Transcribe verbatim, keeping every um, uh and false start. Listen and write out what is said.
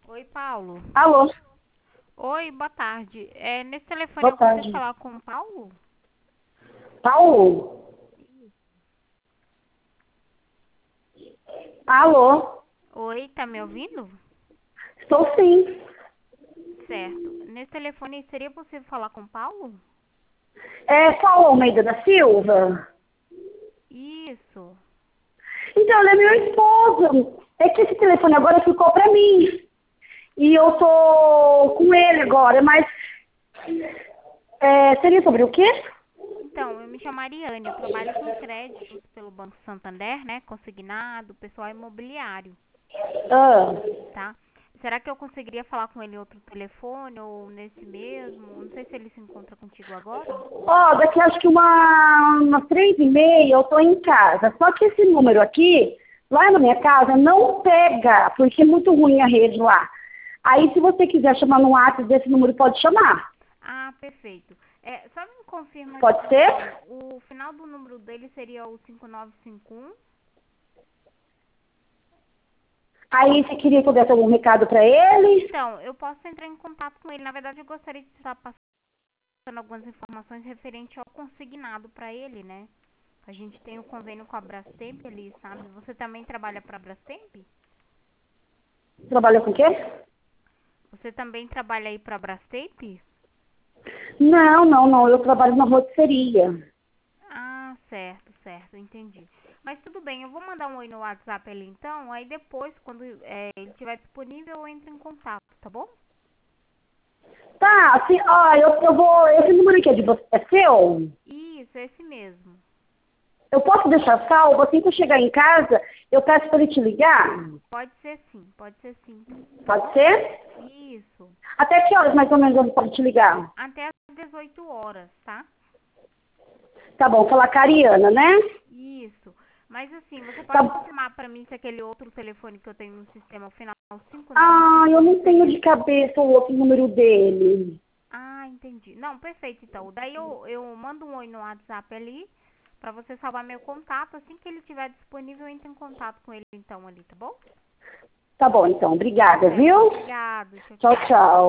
Oi, Paulo. Alô, Oi, boa tarde. É, nesse telefone boa eu consigo tarde. falar com o Paulo? Paulo? Alô, Oi, tá me ouvindo? estou sim. Certo. Nesse telefone seria possível falar com o Paulo? É Paulo Almeida da Silva? Isso. Então, ele é meu esposo. É que esse telefone agora ficou para mim. E eu tô com ele agora, mas é, seria sobre o quê? Então, eu me chamo Ariane, eu trabalho com créditos pelo Banco Santander, né? Consignado, pessoal imobiliário, Ah, tá? Será que eu conseguiria falar com ele em outro telefone ou nesse mesmo? Não sei se ele se encontra contigo agora. ó, daqui acho que uma, umas três e meia eu tô em casa. Só que esse número aqui, lá na minha casa, não pega, porque é muito ruim a rede lá. Aí, se você quiser chamar no WhatsApp desse número, pode chamar. Ah, perfeito. É, só me confirma aqui Pode então, ser? o final do número dele seria o cinco nove cinco um? Aí você queria que eu desse algum recado para ele? Então, eu posso entrar em contato com ele. Na verdade, eu gostaria de estar passando algumas informações referente ao consignado para ele, né? A gente tem o convênio com a Brastemp ali, sabe? Você também trabalha para a Brastemp? Trabalha com o quê? Você também trabalha aí para a Brastemp? Não, não, não. Eu trabalho na rotisseria. Ah, certo, certo, entendi. Mas tudo bem, eu vou mandar um oi no WhatsApp ali então, aí depois, quando é, ele estiver disponível, eu entro em contato, tá bom? Tá, assim, ó, eu, eu vou. Esse número aqui é de você, é seu? Isso, esse mesmo. Eu posso deixar salvo? Assim que eu chegar em casa, eu peço para ele te ligar? Pode ser sim, pode ser sim, tá Pode bom? ser? Isso. Até que horas mais ou menos ele pode te ligar? Até às dezoito horas, tá? Tá bom, falar com a Ariana, né? Isso. Mas assim, você Tá. pode confirmar pra mim se aquele outro telefone que eu tenho no sistema, o final Ah, eu cinco nove cinco um não tenho seria... de cabeça o outro número dele. Ah, entendi. Não, perfeito então. Daí eu, eu mando um oi no WhatsApp ali, pra você salvar meu contato. Assim que ele estiver disponível, eu entro em contato com ele então ali, tá bom? Tá bom, então. Obrigada, Certo. viu? Obrigado. Tchau, Tchau, tchau. tchau.